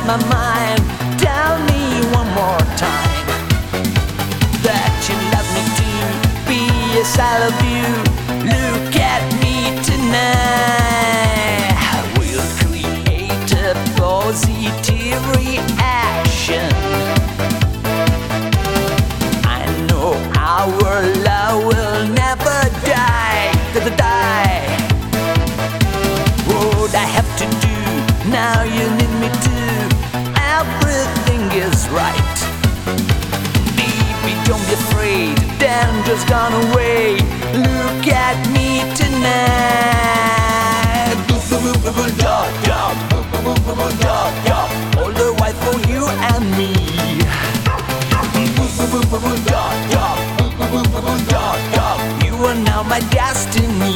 my mind. Tell me one more time that you love me too. P.S. I love you. Look at me tonight. We'll create a positive reaction. I know our love will never die. Die. What I have to do now, you need me to. Everything is right. Baby, don't be afraid. Then just gone away. Look at me tonight. All the while for you and me. You are now my destiny.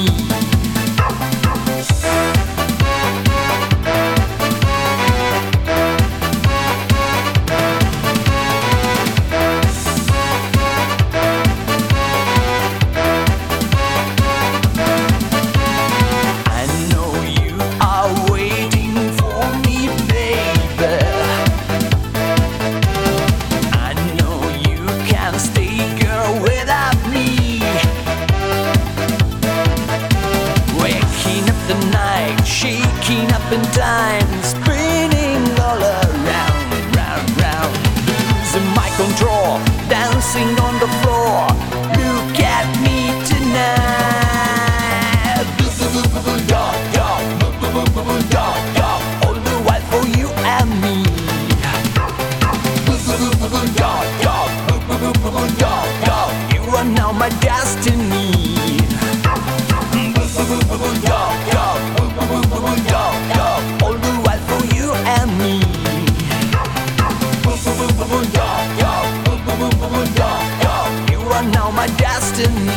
Shaking up in time, spinning all around, round, round. Losing my control, dancing on the floor. Look at me tonight. All the while for you and me. You are now my destiny. All the while for you and me. You are now my destiny.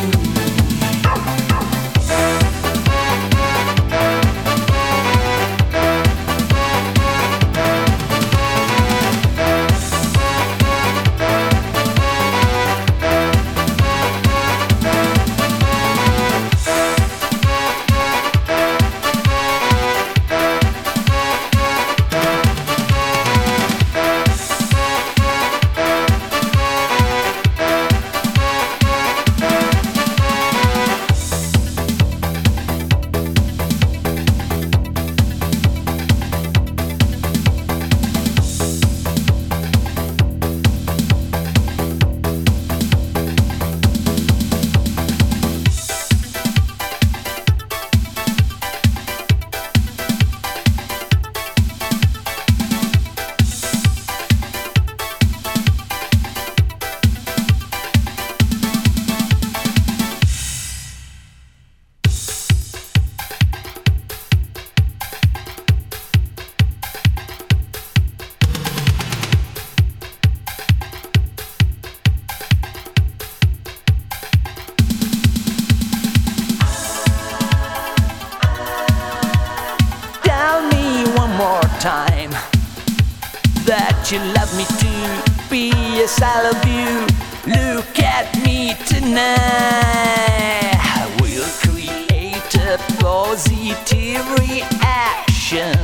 Time that you love me too. P.S. I love you. Look at me tonight. We'll create a positive reaction.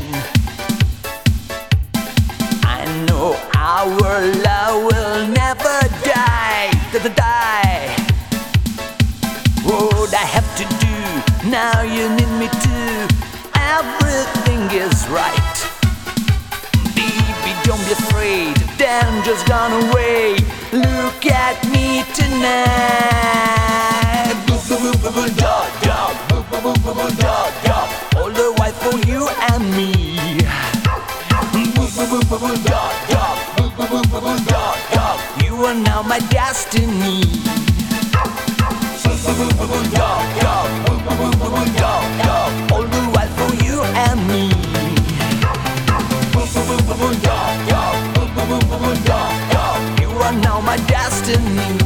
I know our love will never die. Die. What I have to do now, you need me to. Everything is right. Don't be afraid, then just gone away. Look at me tonight. All the while for you and me. You are now my destiny. All the while for you and me. You are now my destiny.